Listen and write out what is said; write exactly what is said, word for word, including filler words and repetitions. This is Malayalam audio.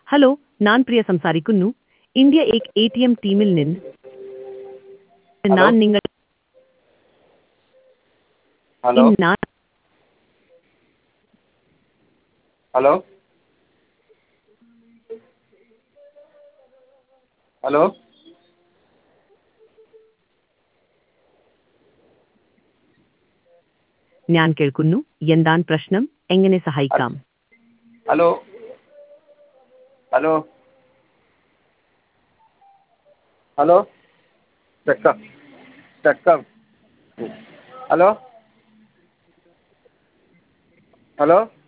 ഹലോ, ഞാൻ പ്രിയ സംസാരിക്കുന്നു. ഇന്ത്യ എക് എ ടി എം ടീമിൽ നിന്ന് ഹലോ ഞാൻ നിങ്ങൾ ഹലോ ഇന്ന് ഞാൻ ഹലോ ഹലോ ഞാൻ കേൾക്കുന്നു. എന്താണ് പ്രശ്നം? എങ്ങനെ സഹായിക്കാം? ഹലോ ഹലോ ഹലോ സ്റ്റക്കാ സ്റ്റക്കാണ് ഹലോ ഹലോ